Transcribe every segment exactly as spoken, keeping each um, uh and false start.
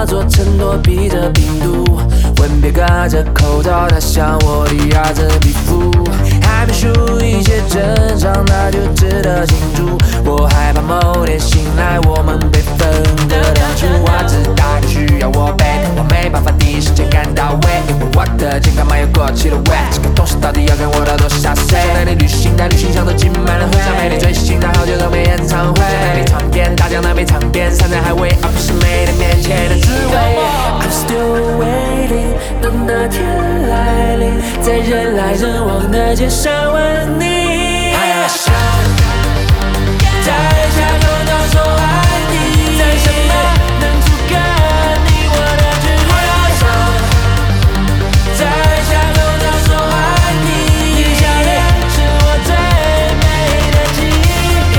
做承诺，逼着病毒。吻别隔着口罩，它像我的压着皮肤。还没数一切正常，那就值得庆祝。我害怕某天醒来，我们被分隔两处。我知道你需要我背，我没办法第一时间赶到位，因为我的健康码有过期的味。这个东西到底要跟我到多少岁？带你旅行，带旅行箱都挤满了灰。想陪你追星，但好久都没演唱会。想带你尝遍大江南北尝遍山珍海味，而不是美人面前的滋味。I'm still waiting， 等那天来临，在人来人往的街上问你。还想摘下口罩说爱你，在什么能阻隔你我的距离？还想摘下口罩说爱你，你笑脸是我最美的记忆。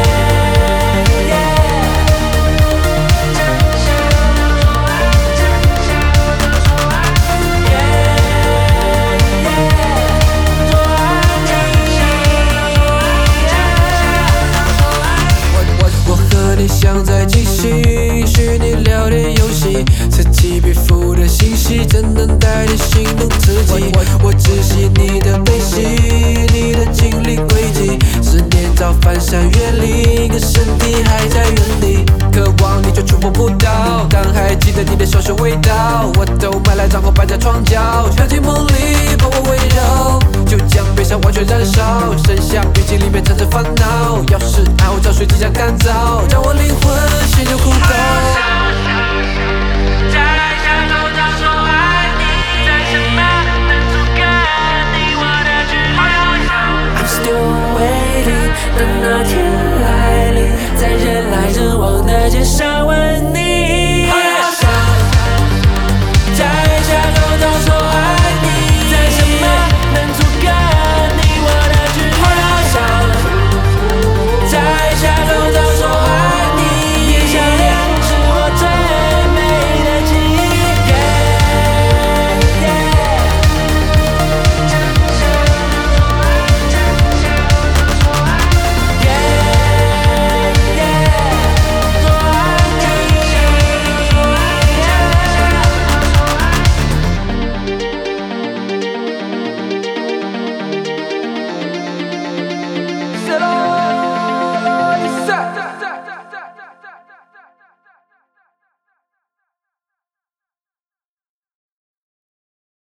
我和你像在即兴虚拟聊天游戏，此起彼伏的信息怎能带你心动刺激？我只系你的背心，你的经历轨迹，思念早翻山越岭，可身体还在原地，渴望你却触摸不到。但还记得你的小手味道，我都买来张口摆在床角，飘进梦里。